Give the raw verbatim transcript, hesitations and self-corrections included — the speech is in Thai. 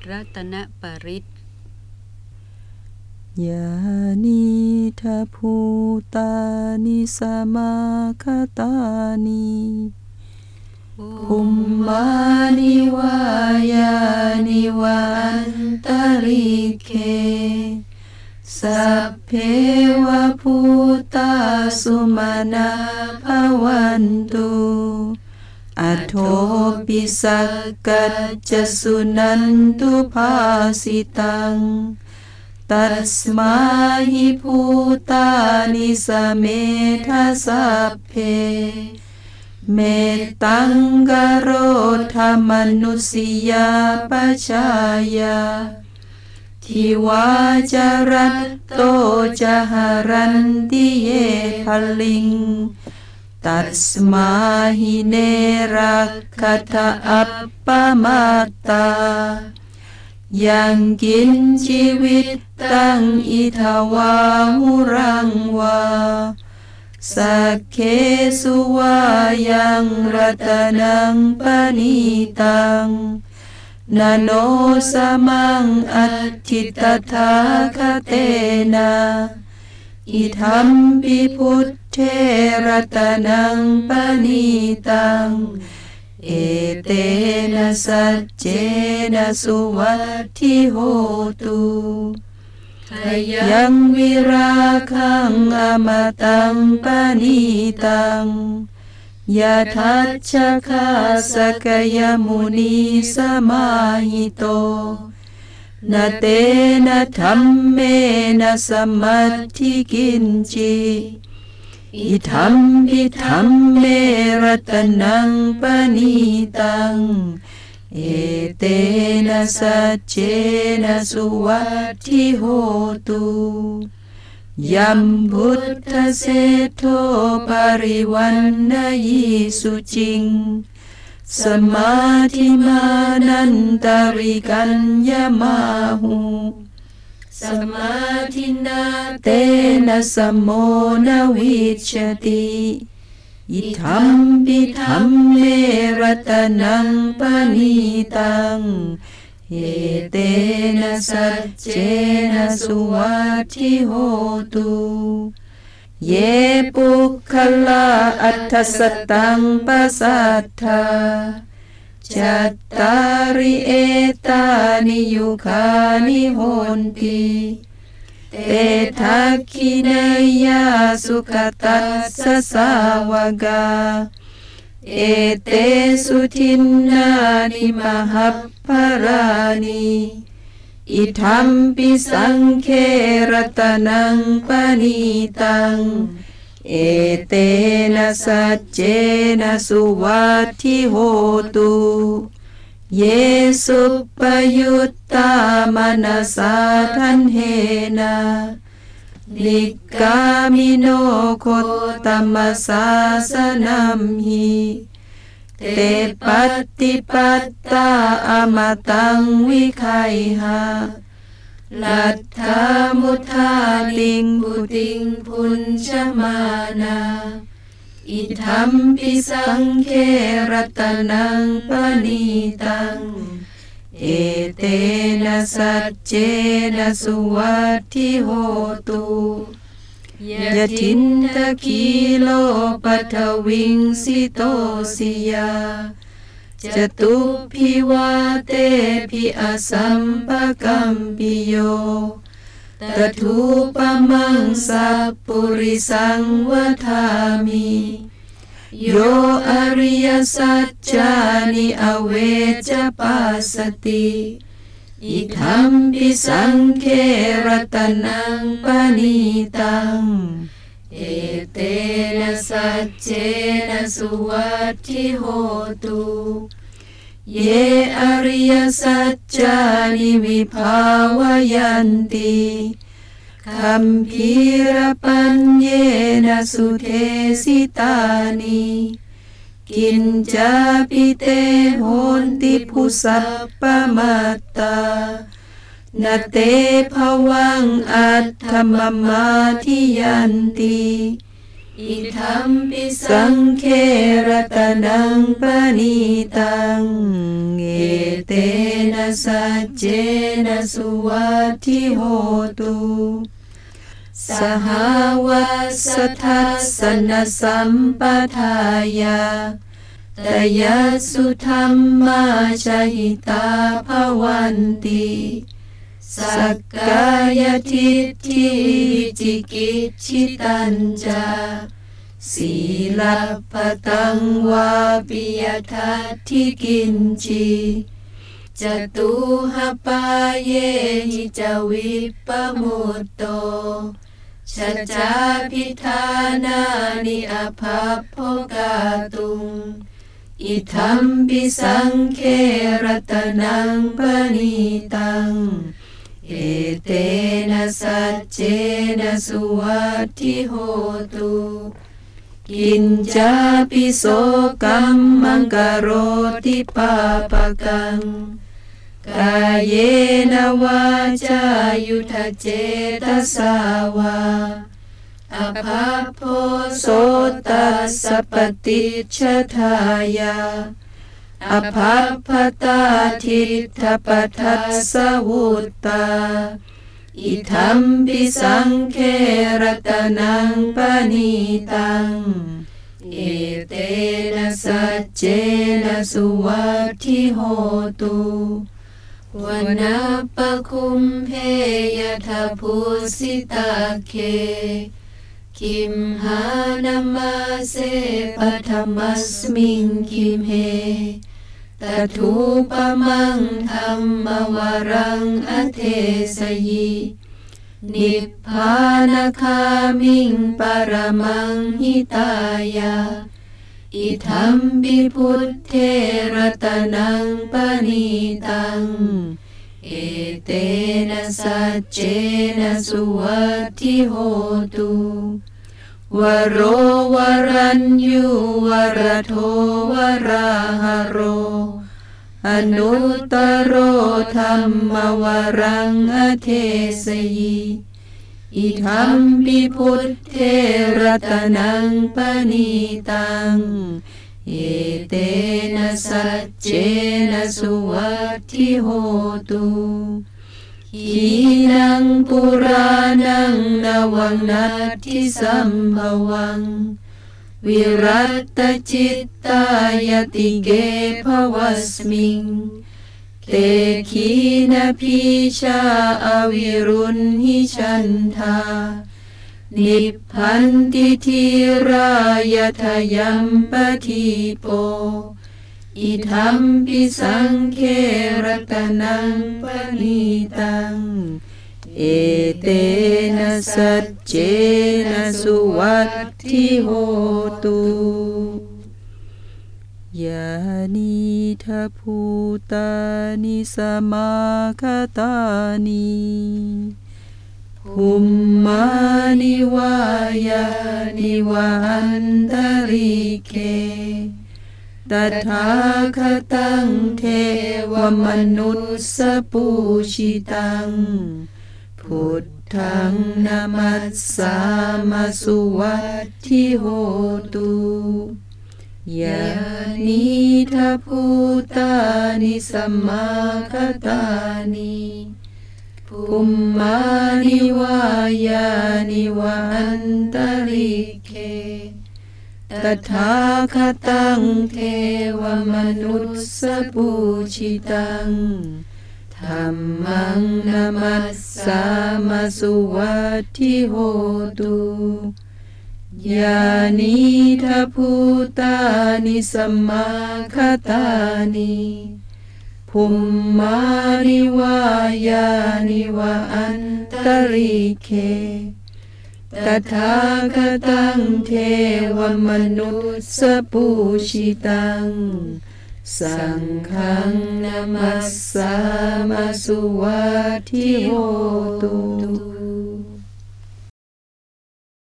รัตนปริตยานิทาภูตานิสมาคตานิภูมมานิวายานิวันตริเคสัพเพวะภูตาสุมาณาภวันตุอโทปิสักกัจจสุนันตุภาสิตังตัสมาหิภูตานิสเมทะสัพเพเมตังกโรธมนุสิยาปชายาทิวาจารัตโตจหารันติเยภลิงตัสมาหิเนรักขทะอัปปมาตายังกินชีวิตตังอิทวาหุรังวาสักเคสุวายังรัตนังปณิตังนาโนสมังอัตถิตถาคเตนะอิธัมปิพุทเทรัตนังปณิตังเอเตนะสัจเจนะสุวัตถิโหตุยังวิราคังอมตังปณิตังยะทัชชะคาสกยมุนีสมาหิโตนะเตนะธัมเมนะสมัตถิกินจิอิธัมปิธัมเมรัตนังปณิตังเอเตนะสัจเจนะสุวัตถิโหตุยัมพุทธเสโทปริวันนะยิสุจิงสมาธิมานันตริกัญญมาหูสมาธินาเตนะสมโมนะวิชติอิธัมปิธัมเมรัตนังปณิตังเอเตนะสัจเจนะสุวัตถิโหตุเยปุคคลาอัตถสัตตังปัสสัทธาจัตตาริเอตานิยุคานิโหนติเตทักขิเนยาสุขตัสสะสาวกาเอเตสุทินนานิมหัพพรานิอิธัมปิสังเครัตนังปณิตังเอเตนะสัจเจนะสุวัตถิโหตุเยสุปยุตตามนัสสาทันเหนะนิกกามิโนโคตมัสสาสนัมหิเตปัตติปัตตาอมตังวิคัยหาลัทธามุทาลิงพุติงพุญชมานาอิธัมปิสังเครัตนังปณิตังเอเตนะสัจเจนะสุวัตถิโหตุยะทินทะคีโลปัทวิงสิโตสิยาจตุภิวาเตภิอสัมปกัมปิโยตถุปมังสัพปุริสังวทามิโยอริยสัจจานิอเวจปัสสติอิธัมปิสังเครัตนังปณิตังเอเตนะสัจเจนะสุวัตถิโหตุเยอริยสัจจานิวิภาวยันติคัมภีรปัญเยนะสุเทสิตานิกิญจาปิเตโหนติภุสัพพมัตตานาเตภวังอัตถมมาทิยันติอิธัมปิสังเครัตนังปณิตังเอเตนะสัจเจนะสุวัตถิโหตุสหาวัสทัสสนสัมปทายาตยัสสุธัมมาชหิตาภวันติสักกายทิฏฐิวิจิกิจฉิตัญจาสีลัพพตังวาปิยทัฏฐิกินจิจตุหปาเยหิจวิปปมุตโตชัจจาพิธานานิอภัพโภกาตุงอิทัมปิสังเขรตนังปณิตังเอเตนะสัจเจนะสุวัตถิโหตุกินจาปิโสกัมมังกโรติปาปะกังกายเยนะวาจายุทธเจตสาวาอภาโพโสตัสสะปฏิชฌทายาอภาพตาทิฏฐปัฏฐัสสะวุตตาอิทัมปิสังเขรตนังปณิตังเอเตนะสัจเจนะสุวัตถิโหตุวนาปคุมเพยทะพุสิตาเคคิมหานามาเสปัทมัสมิงคิมเหตถุปมังธัมมวรังอเทสยินิพพานคามิงปรมังหิตายาอิทัมปิพุทเทรตนังปณิตังเอเตนะสัจเจนะสุวัตถิโหตุวโรวรัญญูวรโทวราหโรอนุตตโรธัมมวรังอเทสยิอิทัมปิพุทเทรตนังปณิตังเอเตนะสัจเจนะสุวัตถิโหตุขีนังปุรานังนวังนัตถิสัมภวังวิรัตตจิตตายติเกภวัสมิงเตขีนะพีชาอวิรุณหิชันธานิพพันติธีรายทยัมปทิโปอิทัมปิสังเขรตนังปณิตังเอเตนะสัจเจนะสุวัตถิโหตุยานิทัพพูตานิสมาคตานิภูมมานิวายานิวันตริเคตถาคตังเทวมนุสสปูชิตังพุทธังนามัสสามาสุวัตถิโหตุยานิทัพพูตานิสัมมาคตานิภูมมานิวายานิวันตริเคตถาคตังเทวมนุสสปูชิตังธัมมังนามัสสามาสุวัตถิโหตุยานิทัพพูตานิสัมมาคตานิภูมมานิวายานิวันตริเคตถาคตังเทวมนุสสปูชิตังสังฆังนามัสสามาสุวัตถิโหตุ